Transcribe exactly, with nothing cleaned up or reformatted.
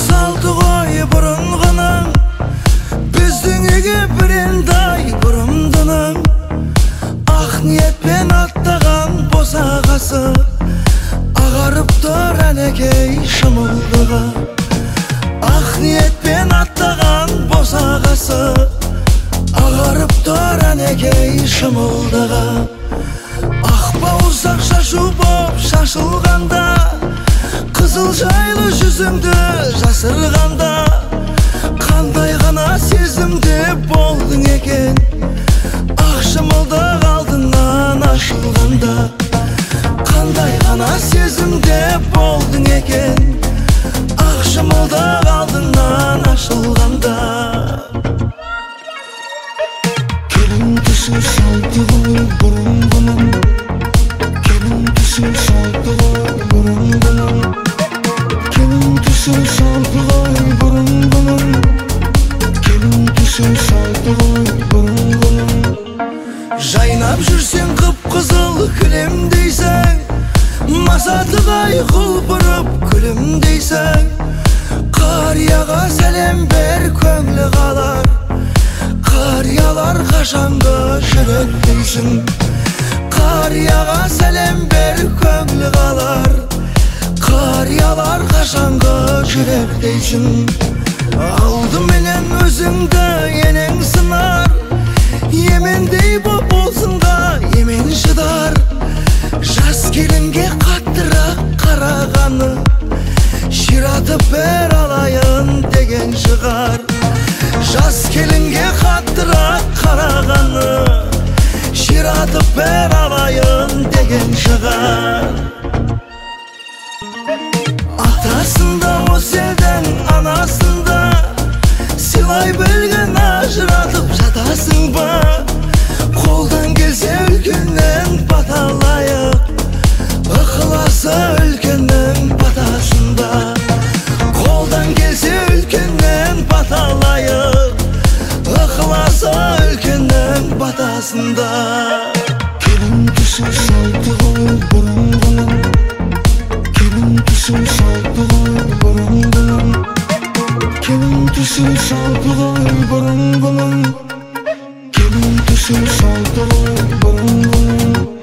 салды ғой бұрынғының, біздің үйге бірендай бұрымдының. Ақ ниетпен аттаған босағасы, ағарып тұр әнекей шымылдығы. Ақ ниетпен аттаған босағасы, ағарып тұр әнекей шымылдығы. Ақ бауырсақ шашу боп шашылғанда, қызыл жайлы жүзіңді жасырғанда, қандай ғана сезімде болдың екен, ақ шымылдық алдыңнан ашылғанда. Қандай ғана сезімде болдың екен, ақ шымылдық алдыңнан ашылғанда. Келін түсі салды ғой бұрынғының, келін түсі салды ғой бұрынғының, келін түсі салды ғой бұрынғының, келін түсі салды ғой бұрынғының. Жайнап жүрсең қып-қызыл кілемдейсің, масатығай құлпырып күлімдейсің. Қарияға сәлем бер, көңілі қалар, қариялар қашанғы жүректейсің. Қарияға сәлем бер, көңілі қалар, қариялар қашанғы жүректейсің. Алдыменен өзіңді енең сынар, емендей боп болсынға емен шыдар. Жас келінге қаттырақ қарағаны, ширатып бер алайын деген шығар. Жас келінге қаттырақ қарағаны, ширатып бер алайын деген шығар. Атасында осы елдің анасында, сыйлай білген ажыратып жатасың ба? Қолдан келсе үлкеннен баталайық, ықыласы үлкеннің батасында. Қолдан келсе үлкеннен баталайық, ықыласы үлкеннің батасында. Келін түсі салды ғой бұрынғының, келін түсі салды ғой бұрынғының, келін түсі салды ғой бұрынғының, келін түсі салды ғой бұрынғының.